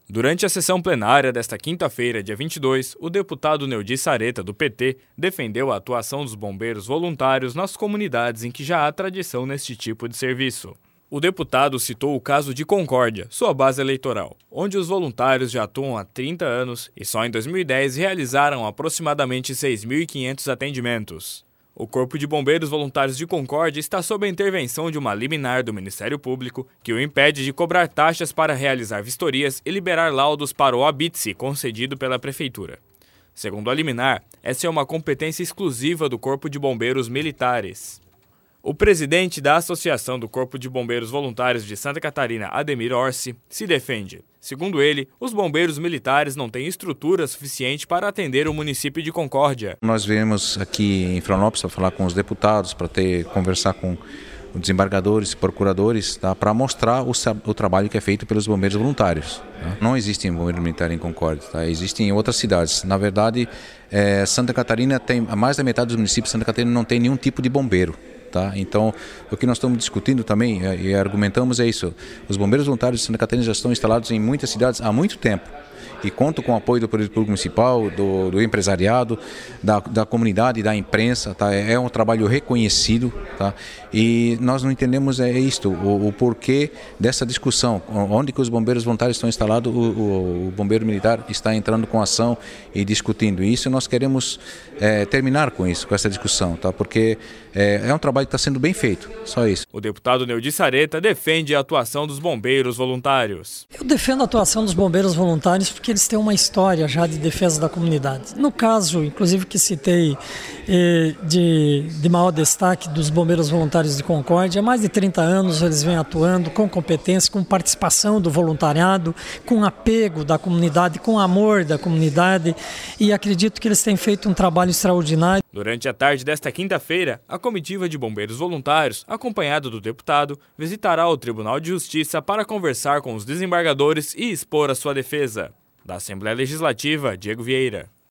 Durante a sessão plenária desta quinta-feira, dia 22, o deputado Neudi Sareta, do PT, defendeu a atuação dos bombeiros voluntários nas comunidades em que já há tradição neste tipo de serviço. O deputado citou o caso de Concórdia, sua base eleitoral, onde os voluntários já atuam há 30 anos e só em 2010 realizaram aproximadamente 6.500 atendimentos. O Corpo de Bombeiros Voluntários de Concórdia está sob a intervenção de uma liminar do Ministério Público que o impede de cobrar taxas para realizar vistorias e liberar laudos para o OBITSE concedido pela Prefeitura. Segundo a liminar, essa é uma competência exclusiva do Corpo de Bombeiros Militares. O presidente da Associação do Corpo de Bombeiros Voluntários de Santa Catarina, Ademir Orsi, se defende. Segundo ele, os bombeiros militares não têm estrutura suficiente para atender o município de Concórdia. Nós viemos aqui em Florianópolis para falar com os deputados, para conversar com os desembargadores, procuradores, tá, para mostrar o trabalho que é feito pelos bombeiros voluntários. Tá? Não existe bombeiro militar em Concórdia, tá? Existem em outras cidades. Na verdade, Santa Catarina tem, mais da metade dos municípios de Santa Catarina não tem nenhum tipo de bombeiro. Tá? Então, o que nós estamos discutindo também e argumentamos é isso. Os bombeiros voluntários de Santa Catarina já estão instalados em muitas cidades há muito tempo e contam com o apoio do Poder Público Municipal, do empresariado, da comunidade, da imprensa. Tá? É um trabalho reconhecido, tá? E nós não entendemos isto, o porquê dessa discussão. Onde que os bombeiros voluntários estão instalados, o bombeiro militar está entrando com ação e discutindo. E isso nós queremos terminar com isso, com essa discussão, tá? Porque é um trabalho que está sendo bem feito, só isso. O deputado Neudi Sareta defende a atuação dos bombeiros voluntários. Eu defendo a atuação dos bombeiros voluntários porque eles têm uma história já de defesa da comunidade. No caso, inclusive, que citei de maior destaque dos bombeiros voluntários de Concórdia, há mais de 30 anos eles vêm atuando com competência, com participação do voluntariado, com apego da comunidade, com amor da comunidade, e acredito que eles têm feito um trabalho extraordinário. Durante a tarde desta quinta-feira, a comitiva de bombeiros voluntários, acompanhada do deputado, visitará o Tribunal de Justiça para conversar com os desembargadores e expor a sua defesa. Da Assembleia Legislativa, Diego Vieira.